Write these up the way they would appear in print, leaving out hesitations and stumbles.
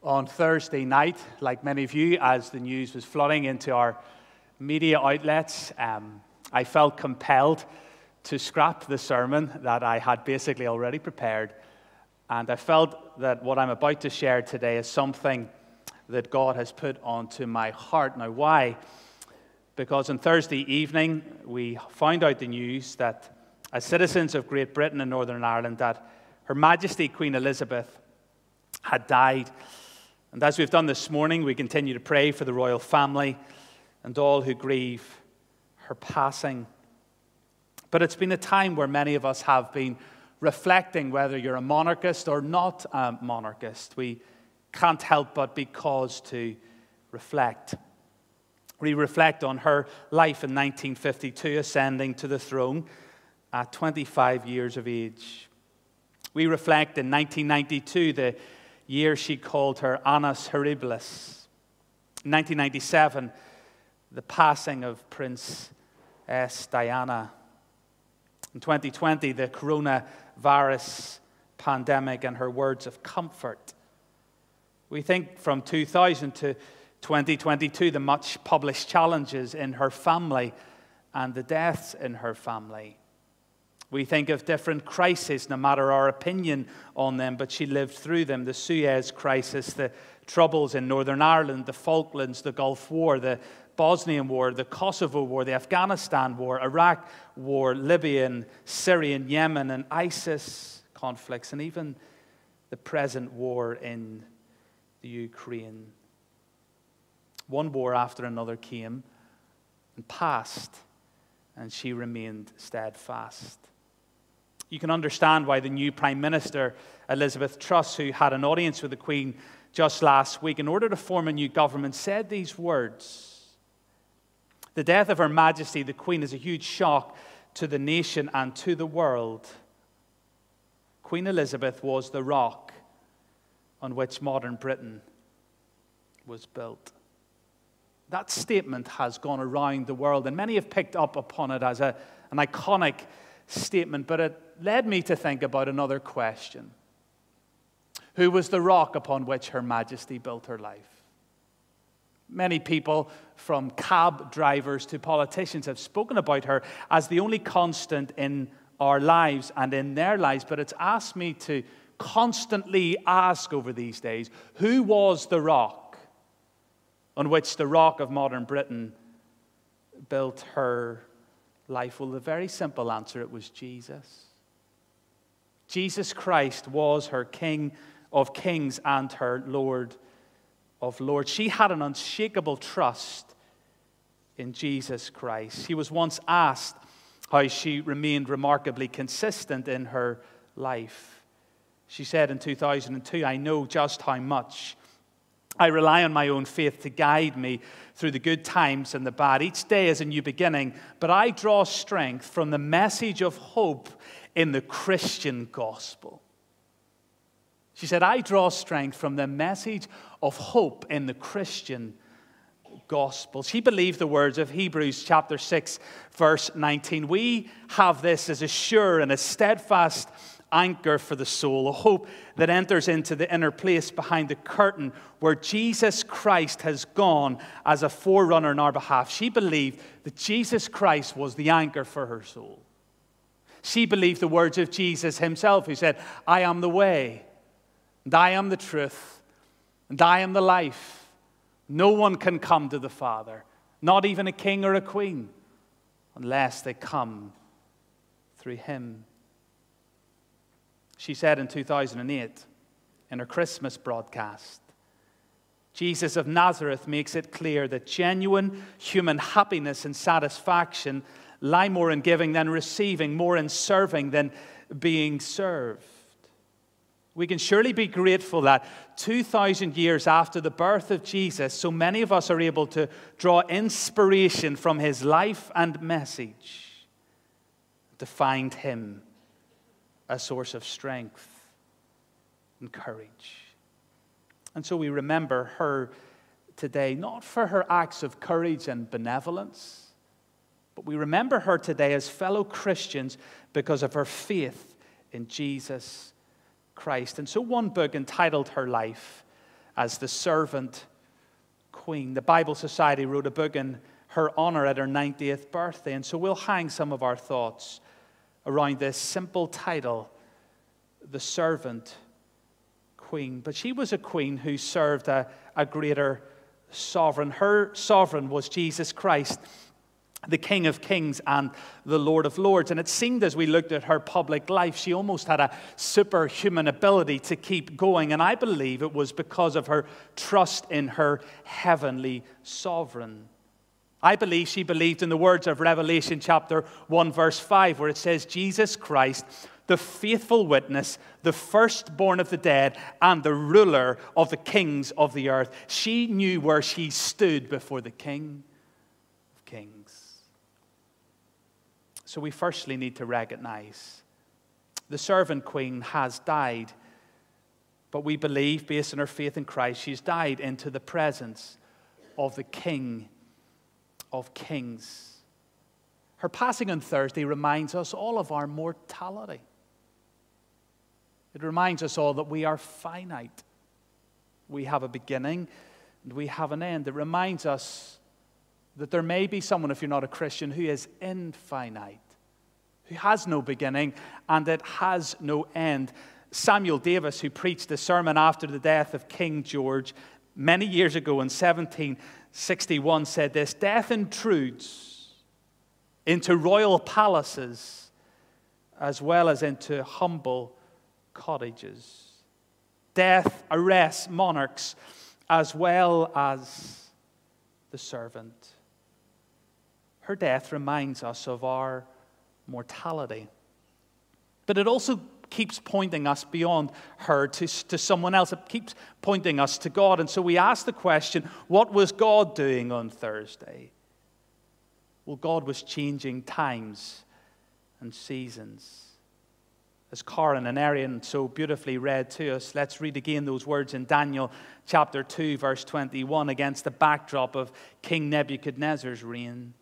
On Thursday night, like many of you, as the news was flooding into our media outlets, I felt compelled to scrap the sermon that I had basically already prepared. And I felt that what I'm about to share today is something that God has put onto my heart. Now, why? Because on Thursday evening, we found out the news that as citizens of Great Britain and Northern Ireland, that Her Majesty Queen Elizabeth had died. And as we've done this morning, we continue to pray for the royal family and all who grieve her passing. But it's been a time where many of us have been reflecting whether you're a monarchist or not a monarchist. We can't help but be caused to reflect. We reflect on her life in 1952, ascending to the throne at 25 years of age. We reflect in 1992, the year she called her Annus Horribilis. In 1997, the passing of Princess Diana. In 2020, the coronavirus pandemic and her words of comfort. We think from 2000 to 2022, the much published challenges in her family and the deaths in her family. We think of different crises, no matter our opinion on them, but she lived through them. The Suez crisis, the troubles in Northern Ireland, the Falklands, the Gulf War, the Bosnian War, the Kosovo War, the Afghanistan War, Iraq War, Libyan, Syrian, Yemen, and ISIS conflicts, and even the present war in the Ukraine. One war after another came and passed, and she remained steadfast. You can understand why the new Prime Minister, Elizabeth Truss, who had an audience with the Queen just last week, in order to form a new government, said these words. The death of Her Majesty, the Queen, is a huge shock to the nation and to the world. Queen Elizabeth was the rock on which modern Britain was built. That statement has gone around the world, and many have picked up upon it as an iconic statement, but it led me to think about another question. Who was the rock upon which Her Majesty built her life? Many people, from cab drivers to politicians, have spoken about her as the only constant in our lives and in their lives, but it's asked me to constantly ask over these days, who was the rock on which the rock of modern Britain built her life? Well, the very simple answer, it was Jesus. Jesus Christ was her King of Kings and her Lord of Lords. She had an unshakable trust in Jesus Christ. She was once asked how she remained remarkably consistent in her life. She said in 2002, "I know just how much I rely on my own faith to guide me through the good times and the bad. Each day is a new beginning, but I draw strength from the message of hope in the Christian gospel." She said, "I draw strength from the message of hope in the Christian gospel." She believed the words of Hebrews chapter 6, verse 19. "We have this as a sure and a steadfast anchor for the soul, a hope that enters into the inner place behind the curtain where Jesus Christ has gone as a forerunner on our behalf." She believed that Jesus Christ was the anchor for her soul. She believed the words of Jesus himself, who said, "I am the way, and I am the truth, and I am the life. No one can come to the Father, not even a king or a queen, unless they come through him." She said in 2008, in her Christmas broadcast, Jesus of Nazareth makes it clear that genuine human happiness and satisfaction lie more in giving than receiving, more in serving than being served. We can surely be grateful that 2,000 years after the birth of Jesus, so many of us are able to draw inspiration from his life and message to find him a source of strength and courage. And so we remember her today, not for her acts of courage and benevolence, but we remember her today as fellow Christians because of her faith in Jesus Christ. And so one book entitled Her Life as the servant queen. The Bible Society wrote a book in her honor at her 90th birthday, and so we'll hang some of our thoughts around this simple title, the servant queen. But she was a queen who served a greater sovereign. Her sovereign was Jesus Christ, the King of Kings and the Lord of Lords. And it seemed as we looked at her public life, she almost had a superhuman ability to keep going. And I believe it was because of her trust in her heavenly sovereign. I believe she believed in the words of Revelation chapter 1, verse 5, where it says, Jesus Christ, the faithful witness, the firstborn of the dead, and the ruler of the kings of the earth. She knew where she stood before the King of Kings. So we firstly need to recognize the servant queen has died, but we believe, based on her faith in Christ, she's died into the presence of the King of Kings. Her passing on Thursday reminds us all of our mortality. It reminds us all that we are finite. We have a beginning and we have an end. It reminds us that there may be someone, if you're not a Christian, who is infinite, who has no beginning and it has no end. Samuel Davis, who preached a sermon after the death of King George many years ago in 1761, said this: death intrudes into royal palaces as well as into humble cottages. Death arrests monarchs as well as the servant. Her death reminds us of our mortality. But it also keeps pointing us beyond her to someone else. It keeps pointing us to God. And so we ask the question, what was God doing on Thursday? Well, God was changing times and seasons. As Corin and Arian so beautifully read to us, let's read again those words in Daniel chapter 2, verse 21, against the backdrop of King Nebuchadnezzar's reign.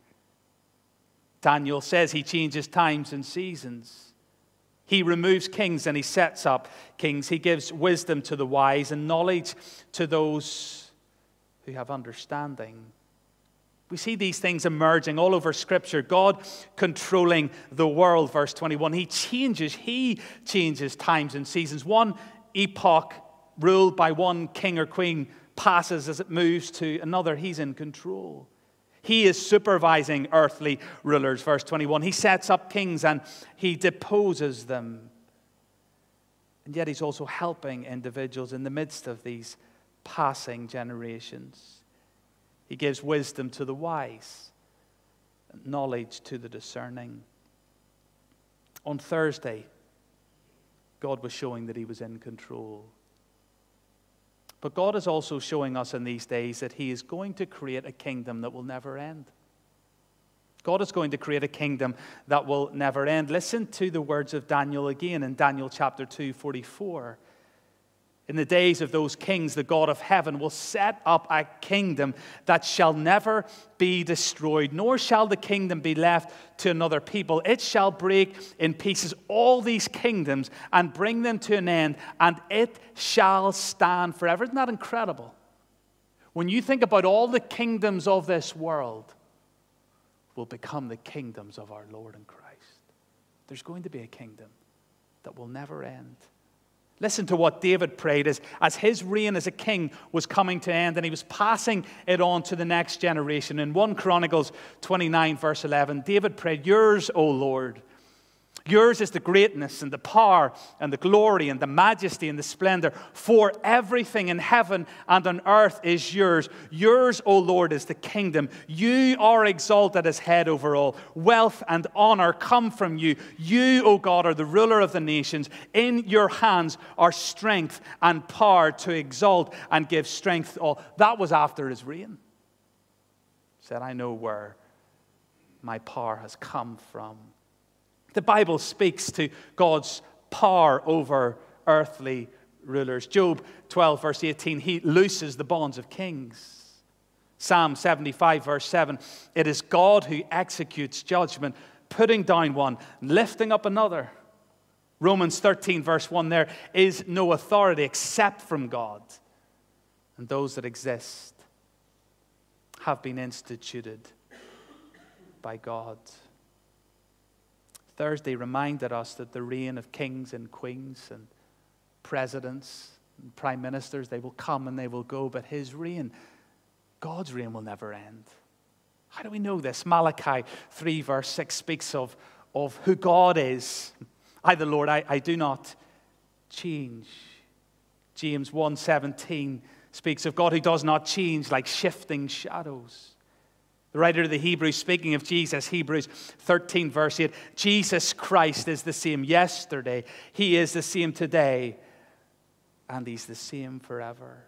Daniel says he changes times and seasons. He removes kings and he sets up kings. He gives wisdom to the wise and knowledge to those who have understanding. We see these things emerging all over Scripture. God controlling the world, verse 21. He changes times and seasons. One epoch ruled by one king or queen passes as it moves to another. He's in control. He is supervising earthly rulers, verse 21. He sets up kings and he deposes them. And yet he's also helping individuals in the midst of these passing generations. He gives wisdom to the wise, knowledge to the discerning. On Thursday, God was showing that he was in control. But God is also showing us in these days that he is going to create a kingdom that will never end. God is going to create a kingdom that will never end. Listen to the words of Daniel again in Daniel chapter 2, 44. In the days of those kings, the God of heaven will set up a kingdom that shall never be destroyed, nor shall the kingdom be left to another people. It shall break in pieces all these kingdoms and bring them to an end, and it shall stand forever. Isn't that incredible? When you think about all the kingdoms of this world will become the kingdoms of our Lord and Christ. There's going to be a kingdom that will never end. Listen to what David prayed as his reign as a king was coming to end and he was passing it on to the next generation. In 1 Chronicles 29, verse 11, David prayed, "Yours, O Lord, yours is the greatness and the power and the glory and the majesty and the splendor, for everything in heaven and on earth is yours. Yours, O Lord, is the kingdom. You are exalted as head over all. Wealth and honor come from you. You, O God, are the ruler of the nations. In your hands are strength and power to exalt and give strength to all." That was after his reign. He said, "I know where my power has come from." The Bible speaks to God's power over earthly rulers. Job 12, verse 18, he looses the bonds of kings. Psalm 75, verse 7, it is God who executes judgment, putting down one, lifting up another. Romans 13, verse 1, there is no authority except from God. and those that exist have been instituted by God. Thursday reminded us that the reign of kings and queens and presidents and prime ministers, they will come and they will go, but his reign, God's reign, will never end. How do we know this? Malachi 3 verse 6 speaks of who God is. I, the Lord, I do not change. James 1:17 speaks of God who does not change, like shifting shadows. The writer of the Hebrews, speaking of Jesus, Hebrews 13 verse 8, Jesus Christ is the same yesterday. He is the same today. And he's the same forever.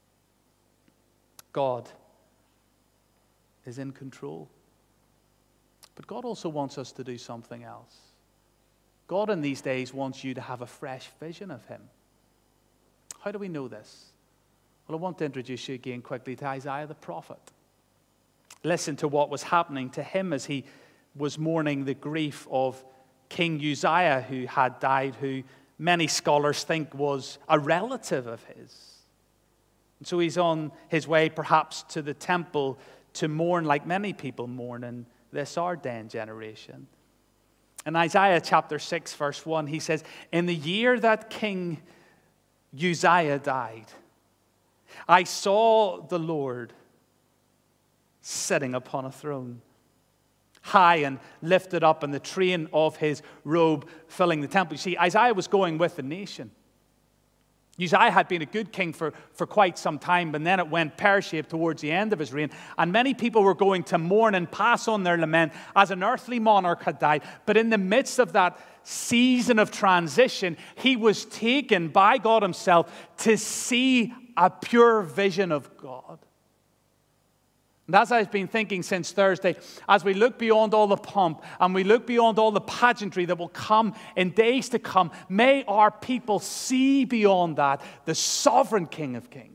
God is in control. But God also wants us to do something else. God in these days wants you to have a fresh vision of him. How do we know this? Well, I want to introduce you again quickly to Isaiah the prophet. Listen to what was happening to him as he was mourning the grief of King Uzziah, who had died, who many scholars think was a relative of his. And so he's on his way perhaps to the temple to mourn like many people mourn in this our day and generation. In Isaiah chapter 6 verse 1, he says, "In the year that King Uzziah died, I saw the Lord sitting upon a throne, high and lifted up, and the train of his robe filling the temple." You see, Isaiah was going with the nation. Uzziah had been a good king for quite some time, but then it went pear-shaped towards the end of his reign. And many people were going to mourn and pass on their lament as an earthly monarch had died. But in the midst of that season of transition, he was taken by God himself to see a pure vision of God. And as I've been thinking since Thursday, as we look beyond all the pomp and we look beyond all the pageantry that will come in days to come, may our people see beyond that the sovereign King of Kings.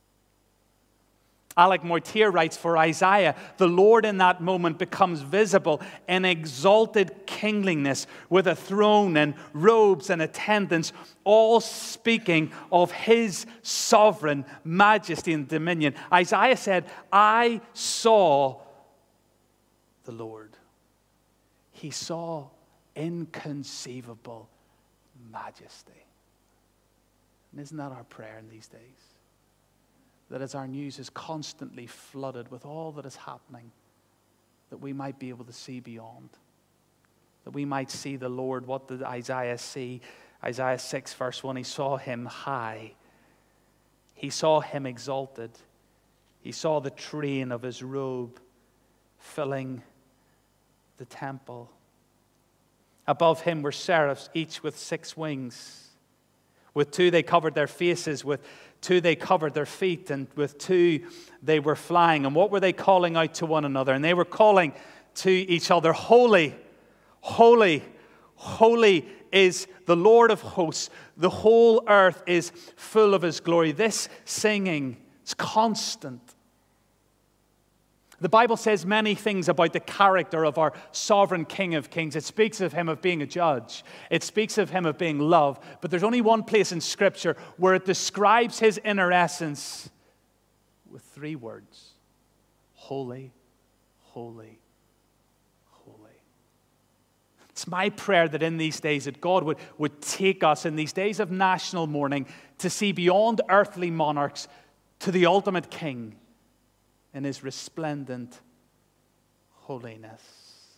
Alec Moitier writes, "For Isaiah, the Lord in that moment becomes visible in exalted kingliness with a throne and robes and attendants, all speaking of his sovereign majesty and dominion." Isaiah said, "I saw the Lord." He saw inconceivable majesty. And isn't that our prayer in these days? That as our news is constantly flooded with all that is happening, that we might be able to see beyond. That we might see the Lord. What did Isaiah see? Isaiah 6 verse 1, he saw him high. He saw him exalted. He saw the train of his robe filling the temple. Above him were seraphs, each with 6 wings. With 2 they covered their faces, with 2 they covered their feet, and with 2 they were flying. And what were they calling out to one another? And they were calling to each other, "Holy, holy, holy is the Lord of hosts. The whole earth is full of his glory." This singing is constant. The Bible says many things about the character of our sovereign King of Kings. It speaks of him of being a judge. It speaks of him of being love. But there's only one place in Scripture where it describes his inner essence with 3 words: holy, holy, holy. It's my prayer that in these days that God would take us in these days of national mourning to see beyond earthly monarchs to the ultimate King in his resplendent holiness.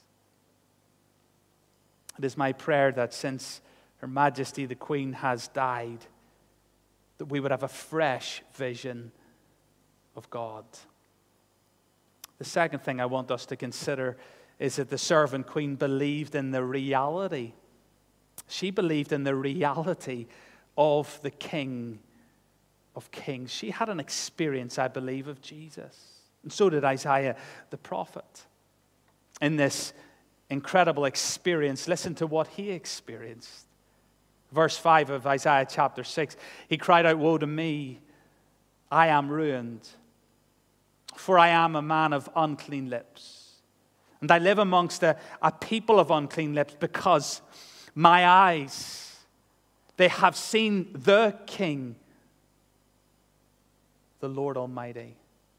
It is my prayer that since Her Majesty the Queen has died, that we would have a fresh vision of God. The second thing I want us to consider is that the servant queen believed in the reality. She believed in the reality of the King of Kings. She had an experience, I believe, of Jesus. And so did Isaiah the prophet. In this incredible experience, listen to what he experienced. Verse 5 of Isaiah chapter 6, he cried out, "Woe to me, I am ruined, for I am a man of unclean lips. And I live amongst a people of unclean lips, because my eyes, they have seen the King, the Lord Almighty.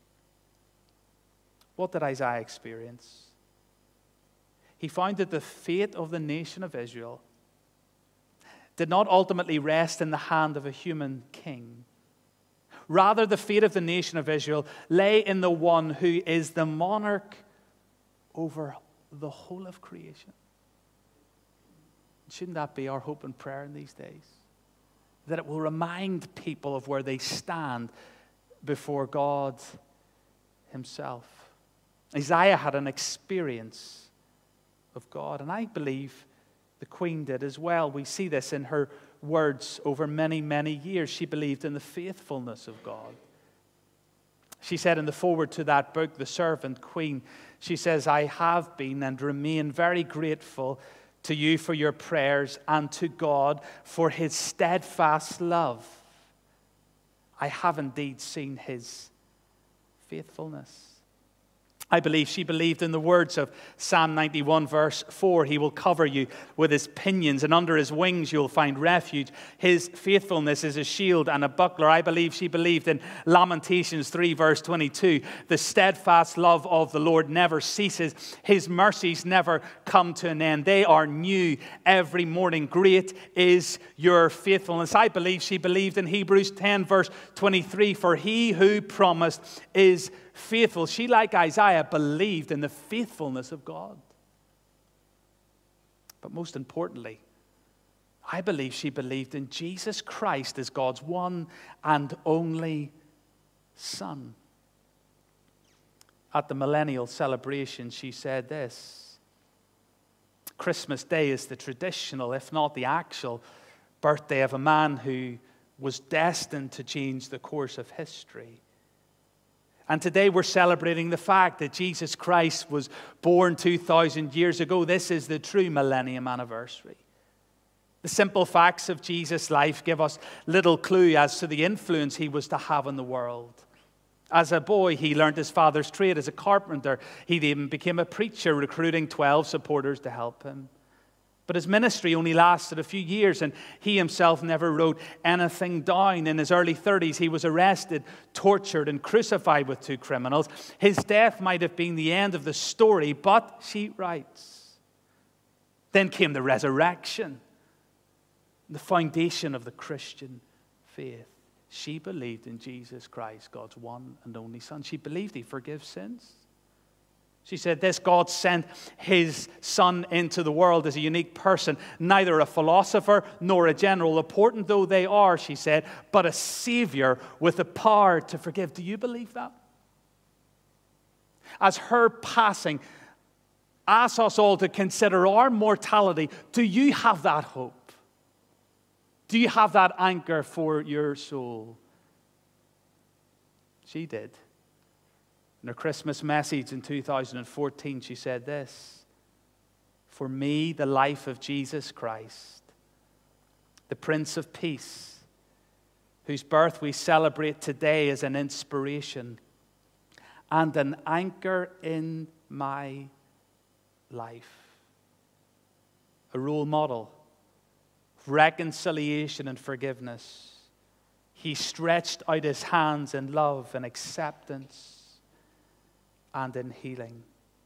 What did Isaiah experience? He found that the fate of the nation of Israel did not ultimately rest in the hand of a human king. Rather, the fate of the nation of Israel lay in the one who is the monarch over the whole of creation. Shouldn't that be our hope and prayer in these days? That it will remind people of where they stand before God himself. Isaiah had an experience of God, and I believe the queen did as well. We see this in her words over many, many years. She believed in the faithfulness of God. She said in the foreword to that book, The Servant Queen, she says, I have been and remain very grateful to you for your prayers and to God for his steadfast love. I have indeed seen his faithfulness. I believe she believed in the words of Psalm 91 verse 4. He will cover you with his pinions, and under his wings you will find refuge. His faithfulness is a shield and a buckler. I believe she believed in Lamentations 3 verse 22. The steadfast love of the Lord never ceases. His mercies never come to an end. They are new every morning. Great is your faithfulness. I believe she believed in Hebrews 10 verse 23. For he who promised is faithful. She, like Isaiah, believed in the faithfulness of God. But most importantly, I believe she believed in Jesus Christ as God's one and only Son. At the millennial celebration, she said this: Christmas Day is the traditional, if not the actual, birthday of a man who was destined to change the course of history. And today we're celebrating the fact that Jesus Christ was born 2,000 years ago. This is the true millennium anniversary. The simple facts of Jesus' life give us little clue as to the influence he was to have in the world. As a boy, he learned his father's trade as a carpenter. He even became a preacher, recruiting 12 supporters to help him. But his ministry only lasted a few years, and he himself never wrote anything down. In his early 30s, he was arrested, tortured, and crucified with 2 criminals. His death might have been the end of the story, but she writes, then came the resurrection, the foundation of the Christian faith. She believed in Jesus Christ, God's one and only Son. She believed he forgives sins. She said this: God sent his Son into the world as a unique person, neither a philosopher nor a general, important though they are, she said, but a Savior with the power to forgive. Do you believe that? As her passing asks us all to consider our mortality, do you have that hope? Do you have that anchor for your soul? She did. In her Christmas message in 2014, she said this: for me, the life of Jesus Christ, the Prince of Peace, whose birth we celebrate today, is an inspiration and an anchor in my life. A role model of reconciliation and forgiveness. He stretched out his hands in love and acceptance and in healing.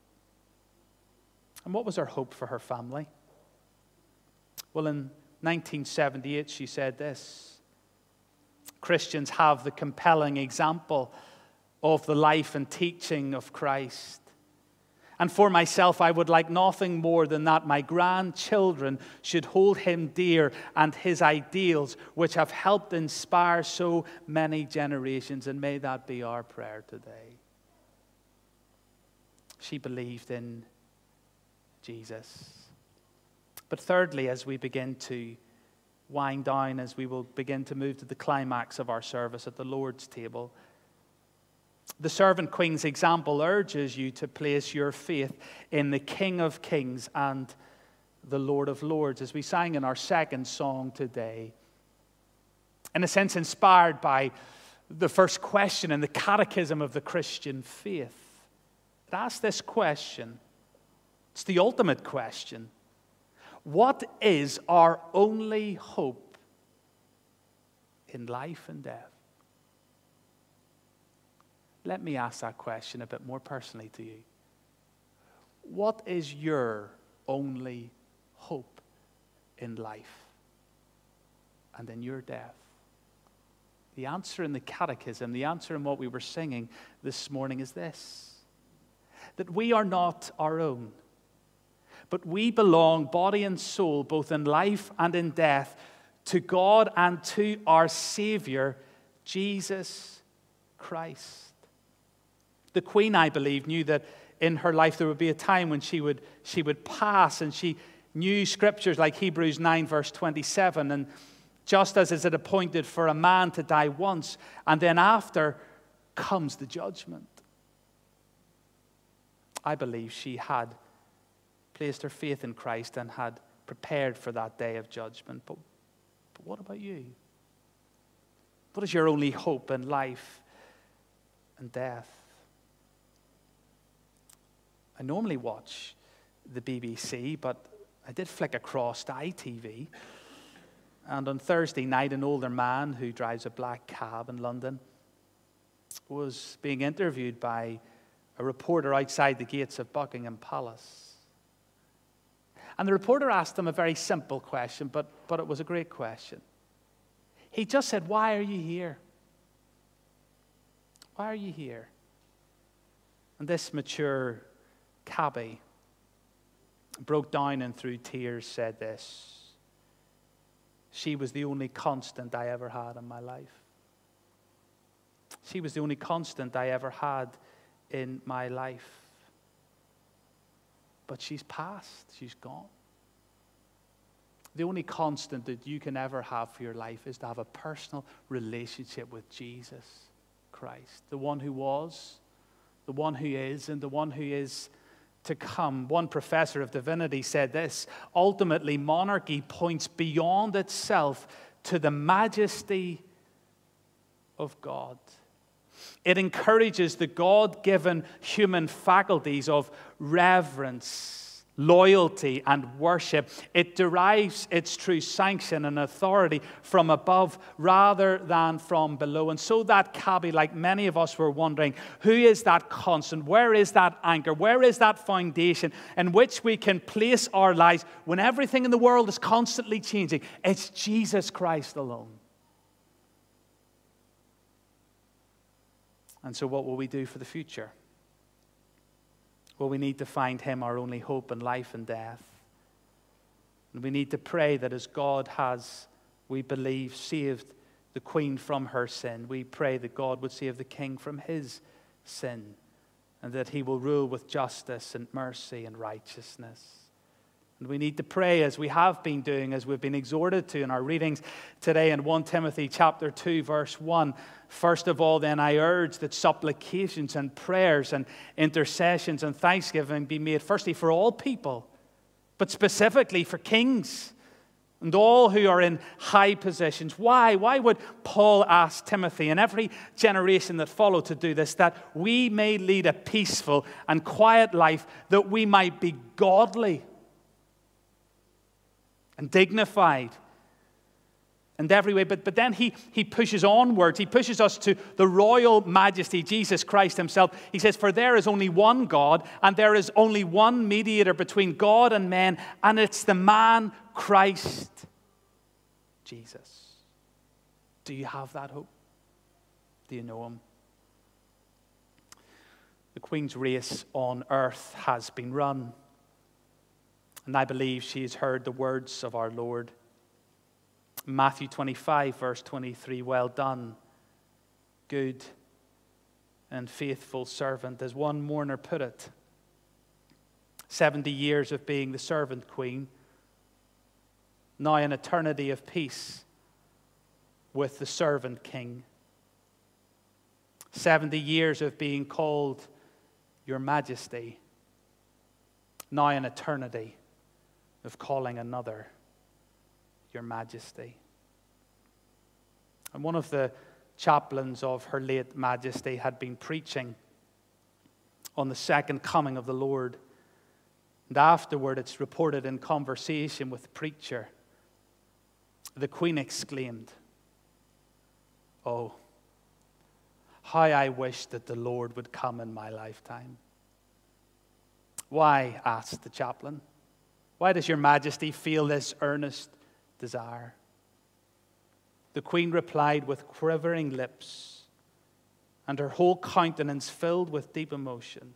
And what was her hope for her family? Well, in 1978, she said this: Christians have the compelling example of the life and teaching of Christ. And for myself, I would like nothing more than that my grandchildren should hold him dear and his ideals, which have helped inspire so many generations. And may that be our prayer today. She believed in Jesus. But thirdly, as we begin to wind down, as we will begin to move to the climax of our service at the Lord's table, the servant queen's example urges you to place your faith in the King of Kings and the Lord of Lords, as we sang in our second song today. In a sense, inspired by the first question in the catechism of the Christian faith. It asks this question. It's the ultimate question. What is our only hope in life and death? let me ask that question a bit more personally to you. What is your only hope in life and in your death? The answer in the catechism, the answer in what we were singing this morning is this: that we are not our own, but we belong, body and soul, both in life and in death, to God and to our Savior, Jesus Christ. The Queen, I believe, knew that in her life there would be a time when she would pass, and she knew scriptures like Hebrews 9 verse 27, and just as is it appointed for a man to die once, and then after comes the judgment. I believe she had placed her faith in Christ and had prepared for that day of judgment. But what about you? What is your only hope in life and death? I normally watch the BBC, but I did flick across to ITV. And on Thursday night, an older man who drives a black cab in London was being interviewed by a reporter outside the gates of Buckingham Palace. And the reporter asked him a very simple question, but it was a great question. He just said, "Why are you here? Why are you here?" And this mature cabbie broke down and through tears said this: "She was the only constant I ever had in my life. She was the only constant I ever had in my life. But she's passed. She's gone." The only constant that you can ever have for your life is to have a personal relationship with Jesus Christ, the one who was, the one who is, and the one who is to come. One professor of divinity said this: ultimately, monarchy points beyond itself to the majesty of God. It encourages the God-given human faculties of reverence, loyalty, and worship. It derives its true sanction and authority from above rather than from below. And so that cabbie, like many of us, were wondering, who is that constant? Where is that anchor? Where is that foundation in which we can place our lives when everything in the world is constantly changing? It's Jesus Christ alone. And so what will we do for the future? Well, we need to find Him, our only hope in life and death. And we need to pray that as God has, we believe, saved the Queen from her sin, we pray that God would save the King from his sin, and that He will rule with justice and mercy and righteousness. And we need to pray, as we have been doing, as we've been exhorted to in our readings today in 1 Timothy chapter 2, verse 1. First of all, then, I urge that supplications and prayers and intercessions and thanksgiving be made, firstly, for all people, but specifically for kings and all who are in high positions. Why? Why would Paul ask Timothy and every generation that followed to do this? That we may lead a peaceful and quiet life, that we might be godly and dignified in every way. But then he pushes onwards. He pushes us to the royal majesty, Jesus Christ Himself. He says, for there is only one God, and there is only one mediator between God and men, and it's the man Christ Jesus. Do you have that hope? Do you know Him? The Queen's race on earth has been run. And I believe she has heard the words of our Lord. Matthew 25, verse 23, well done, good and faithful servant. As one mourner put it, 70 years of being the servant queen, now an eternity of peace with the servant king. 70 years of being called your majesty, now an eternity of calling another your majesty. And one of the chaplains of Her late Majesty had been preaching on the second coming of the Lord. And afterward, it's reported in conversation with the preacher, the Queen exclaimed, "Oh, How I wish that the Lord would come in my lifetime." "Why?" asked the chaplain. "Why does your Majesty feel this earnest desire?" The Queen replied with quivering lips, and her whole countenance filled with deep emotion,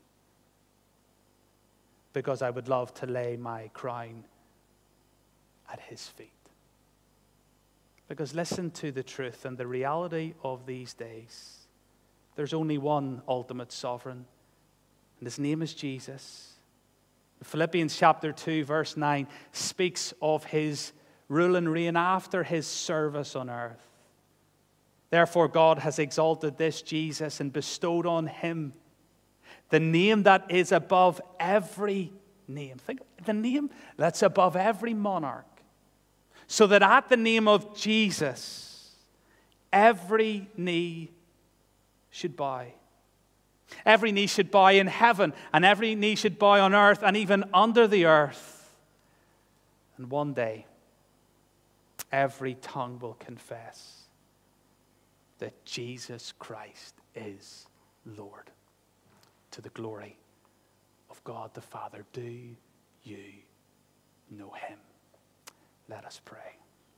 "Because I would love to lay my crown at his feet." Because listen to the truth and the reality of these days. There's only one ultimate sovereign, and his name is Jesus. Philippians chapter 2, verse 9 speaks of his rule and reign after his service on earth. "Therefore God has exalted this Jesus and bestowed on him the name that is above every name." Think of the name that's above every monarch. "So that at the name of Jesus, every knee should bow." Every knee should bow in heaven, and every knee should bow on earth, and even under the earth. And one day, every tongue will confess that Jesus Christ is Lord, to the glory of God the Father. Do you know him? Let us pray.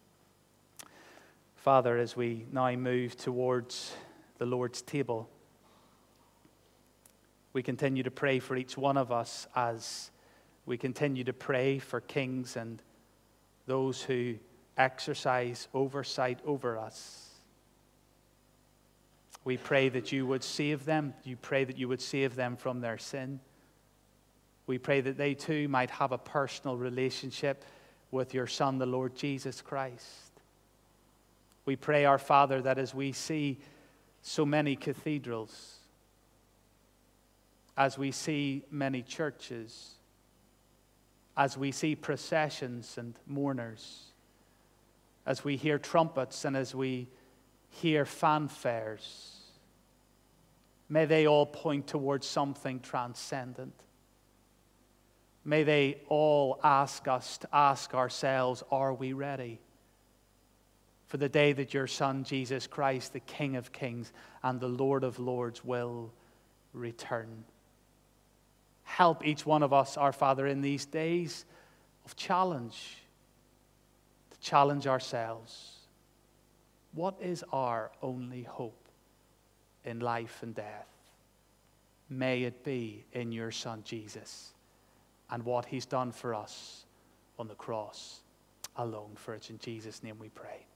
Father, as we now move towards the Lord's table, we continue to pray for each one of us as we continue to pray for kings and those who exercise oversight over us. We pray that you would save them. You pray that you would save them from their sin. We pray that they too might have a personal relationship with your Son, the Lord Jesus Christ. We pray, our Father, that as we see so many cathedrals, as we see many churches, as we see processions and mourners, as we hear trumpets and as we hear fanfares, may they all point towards something transcendent. May they all ask us to ask ourselves, are we ready for the day that your Son, Jesus Christ, the King of Kings and the Lord of Lords, will return? Help each one of us, our Father, in these days of challenge, to challenge ourselves. What is our only hope in life and death? May it be in your Son, Jesus, and what he's done for us on the cross alone. For it's in Jesus' name we pray.